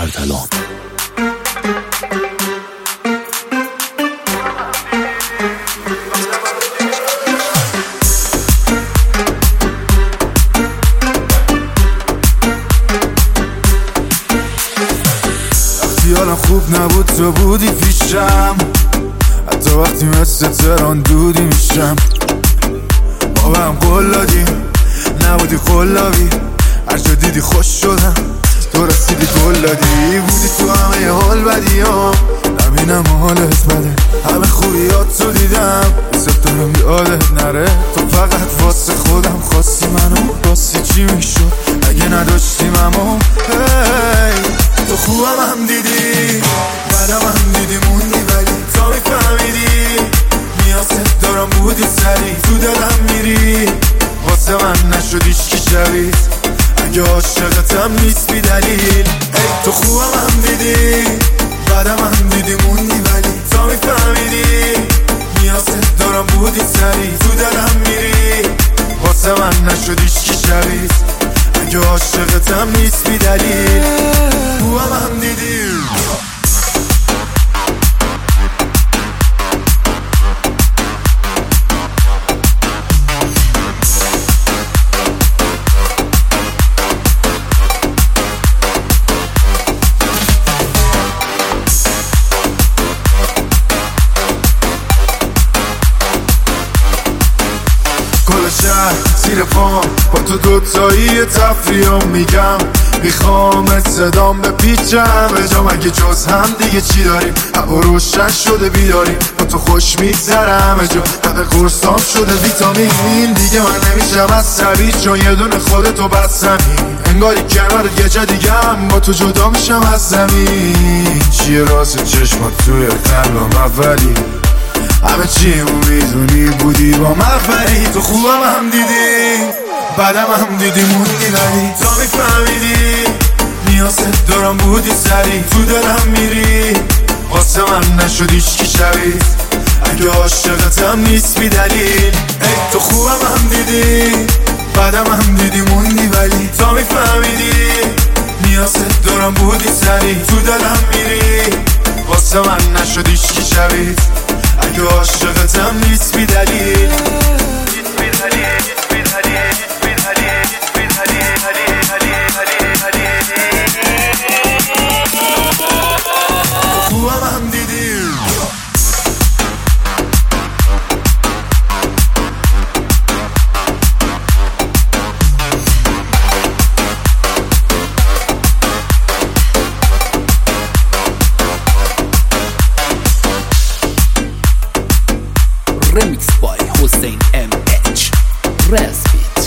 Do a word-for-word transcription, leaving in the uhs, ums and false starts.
ارتلان. حالم خوب نبود تو بودی پیشم، حتی وقتی مثل تران دودی میشم. ما به هم قول دادیم نبودی قلابی، هر جا دیدی خوش شدم تو رسیدی گل دادی. بودی تو همه حال بدی هم نبینم حالت بده، همه خوبیات تو دیدم حساب دارم یادت نره. تو فقط واسه خودم خواستی منو، واسه چی میشد اگه نداشتیم امو. تو خوبم هم دیدی بعدم هم دیدی موندی، ولی تا میفهمیدی نیازت دارم بودی سری تو دلم میری. واسه من نشدیش کی شبیه اگه عاشقتم نیست بی دلیل. ای تو خوبم هم دیدی بعدم هم دیدی موندی، ولی تا میفهمیدی نیازت دارم بودی سری تو دلم میری. واسه من نشدیش کی شبیه اگه عاشقتم نیست بی دلیل. خوبم هم دیدی شهر زیر پام با تو دوتایی تفریام میگم، میخوام صدام بپیچم به جا. مگه جز هم دیگه چی داریم؟ هوا روشن شده بیداریم، با تو خوش میگذرم جا. همه قرصام شده ویتامین، دیگه من نمیشم عصبی چون یه دونه خودتو بستمی. انگاری کنار یه جا دیگه هم با تو جدا میشم از زمین. چیه راست چشمات توی قلبم اولی، همه چیمو میدونی بودی با مغفری. تو خوبم هم دیدی بعدم هم دیدی موندی، ولی تا میفهمیدی نیازت دارم بودی سری تو دلم میری. واسه من نشدیش کی شبیه اگه عاشقتم نیست بی دلیل. ای تو خوبم هم دیدی بعدم هم دیدی موندی، ولی تا میفهمیدی نیازت دارم بودی سری تو دلم میری. واسه من نشدیش کی شبیه اگه عاشقتم نیست بی دلیل. خوبم هم دیدی Remix by Hussein M H Rasbeat.